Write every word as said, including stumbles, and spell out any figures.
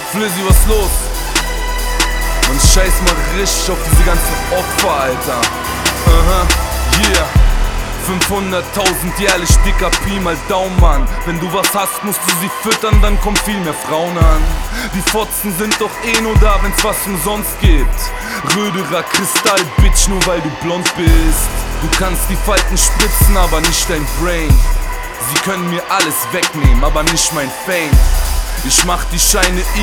Flizzy, was los? Man scheiß mal richtig auf diese ganzen Opfer, Alter. Aha, yeah. fünfhunderttausend jährlich, dicker Pi mal Daumen, Mann. Wenn du was hast, musst du sie füttern, dann kommen viel mehr Frauen an. Die Fotzen sind doch eh nur da, wenn's was umsonst gibt. Röderer Kristall, Bitch, nur weil du blond bist. Du kannst die Falten spritzen, aber nicht dein Brain. Sie können mir alles wegnehmen, aber nicht mein Fame. Ich mach die Scheine